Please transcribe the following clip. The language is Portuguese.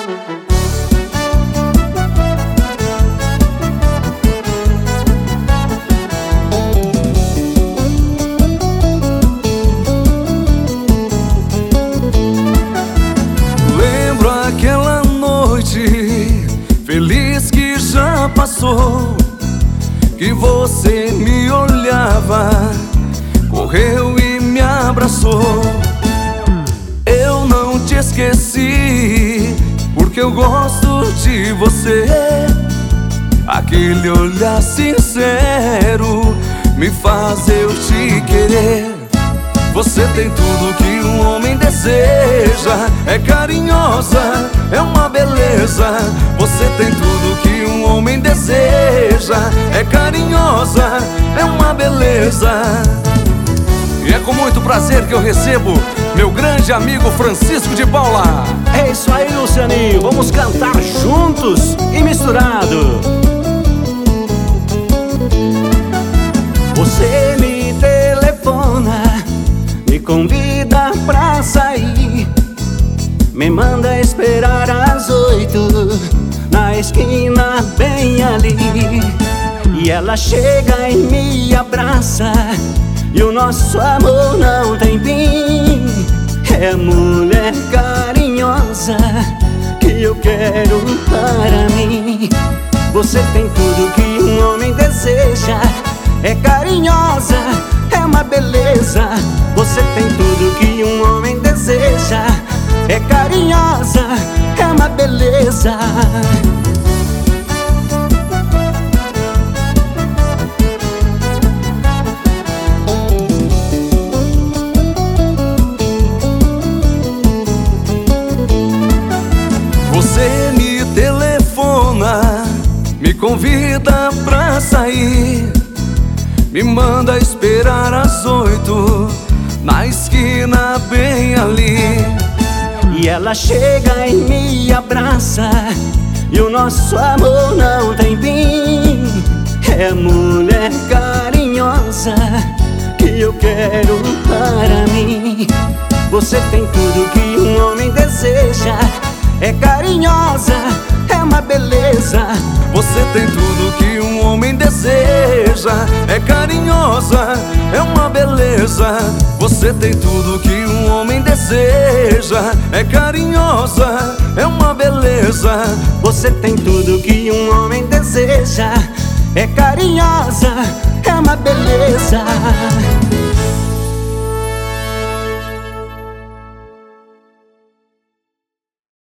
Lembro aquela noite feliz que já passou, que você me olhava, correu e me abraçou. Eu não te esqueci, porque eu gosto de você. Aquele olhar sincero me faz eu te querer. Você tem tudo que um homem deseja, é carinhosa, é uma beleza. Você tem tudo que um homem deseja, é carinhosa, é uma beleza. E é com muito prazer que eu recebo meu grande amigo Francisco de Paula. É isso aí, Lucianinho, vamos cantar juntos e misturado. Você me telefona, me convida pra sair, me manda esperar às 8 na esquina bem ali. E ela chega e me abraça, e o nosso amor não tem fim. É a mulher carinhosa que eu quero para mim. Você tem tudo que um homem deseja, é carinhosa, é uma beleza. Você tem tudo que um homem deseja, é carinhosa, é uma beleza. Você me telefona, me convida pra sair, me manda esperar às 8 na esquina bem ali. E ela chega e me abraça, e o nosso amor não tem fim. É a mulher carinhosa que eu quero para mim. Você tem tudo que um homem deseja, é carinhosa, é uma beleza. Você tem tudo que um homem deseja, é carinhosa, é uma beleza. Você tem tudo que um homem deseja, é carinhosa, é uma beleza. Você tem tudo que um homem deseja, é carinhosa, é uma beleza.